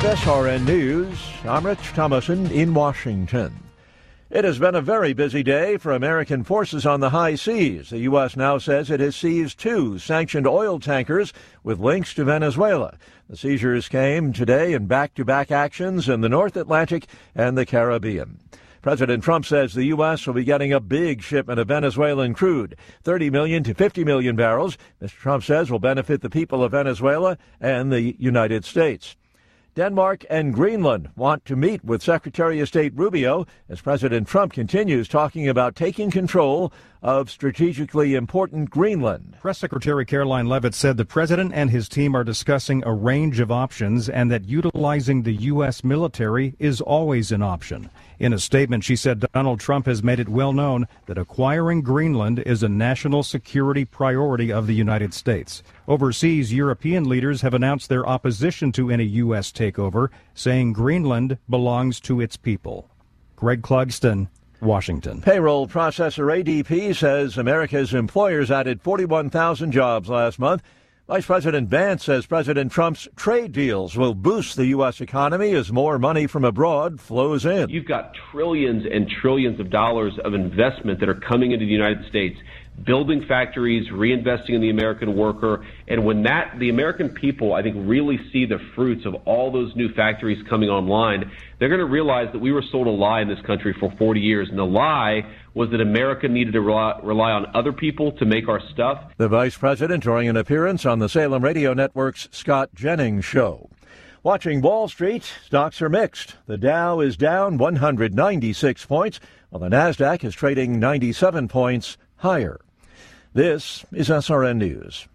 With SRN News, I'm Rich Thomason in Washington. It has been a very busy day for American forces on the high seas. The U.S. now says it has seized 2 sanctioned oil tankers with links to Venezuela. The seizures came today in back-to-back actions in the North Atlantic and the Caribbean. President Trump says the U.S. will be getting a big shipment of Venezuelan crude, 30 million to 50 million barrels. Mr. Trump says will benefit the people of Venezuela and the United States. Denmark and Greenland want to meet with Secretary of State Rubio as President Trump continues talking about taking control of strategically important Greenland. Press Secretary Caroline Leavitt said the president and his team are discussing a range of options and that utilizing the U.S. military is always an option. In a statement, she said Donald Trump has made it well known that acquiring Greenland is a national security priority of the United States. Overseas, European leaders have announced their opposition to any U.S. takeover, saying Greenland belongs to its people. Greg Clugston, Washington. Payroll processor ADP says America's employers added 41,000 jobs last month. Vice President Vance says President Trump's trade deals will boost the U.S. economy as more money from abroad flows in. You've got trillions and trillions of dollars of investment that are coming into the United States, building factories, reinvesting in the American worker. And when the American people, I think, really see the fruits of all those new factories coming online, they're going to realize that we were sold a lie in this country for 40 years. And the lie was that America needed to rely on other people to make our stuff. The vice president during an appearance on the Salem Radio Network's Scott Jennings show. Watching Wall Street, stocks are mixed. The Dow is down 196 points, while the Nasdaq is trading 97 points higher. This is SRN News.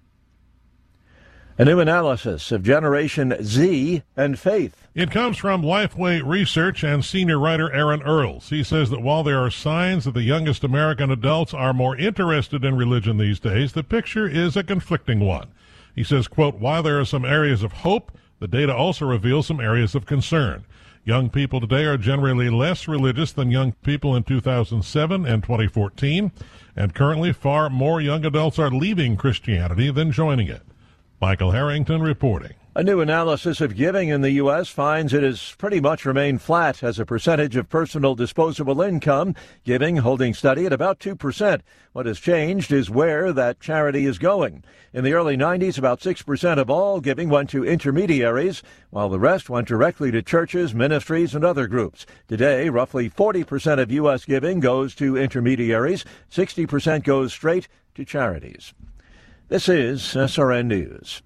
A new analysis of Generation Z and faith. It comes from Lifeway Research and senior writer Aaron Earls. He says that while there are signs that the youngest American adults are more interested in religion these days, the picture is a conflicting one. He says, quote, while there are some areas of hope, the data also reveals some areas of concern. Young people today are generally less religious than young people in 2007 and 2014, and currently far more young adults are leaving Christianity than joining it. Michael Harrington reporting. A new analysis of giving in the U.S. finds it has pretty much remained flat as a percentage of personal disposable income, giving holding steady at about 2%. What has changed is where that charity is going. In the early 90s, about 6% of all giving went to intermediaries, while the rest went directly to churches, ministries, and other groups. Today, roughly 40% of U.S. giving goes to intermediaries, 60% goes straight to charities. This is SRN News.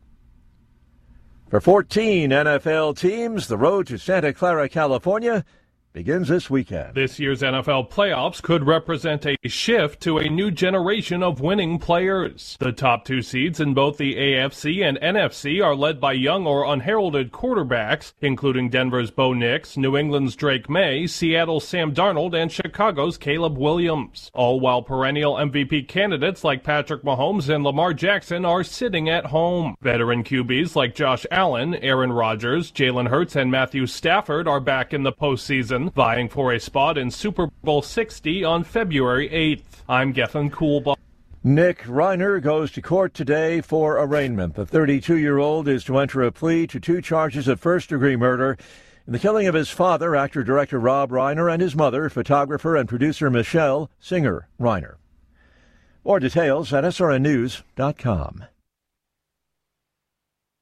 For 14 NFL teams, the road to Santa Clara, California begins this weekend. This year's NFL playoffs could represent a shift to a new generation of winning players. The top 2 seeds in both the AFC and NFC are led by young or unheralded quarterbacks, including Denver's Bo Nix, New England's Drake May, Seattle's Sam Darnold, and Chicago's Caleb Williams. All while perennial MVP candidates like Patrick Mahomes and Lamar Jackson are sitting at home. Veteran QBs like Josh Allen, Aaron Rodgers, Jalen Hurts, and Matthew Stafford are back in the postseason, vying for a spot in Super Bowl 60 on February 8th. I'm Gethin Coolbaugh. Nick Reiner goes to court today for arraignment. The 32-year-old is to enter a plea to 2 charges of first-degree murder in the killing of his father, actor-director Rob Reiner, and his mother, photographer and producer Michelle Singer Reiner. More details at srnnews.com.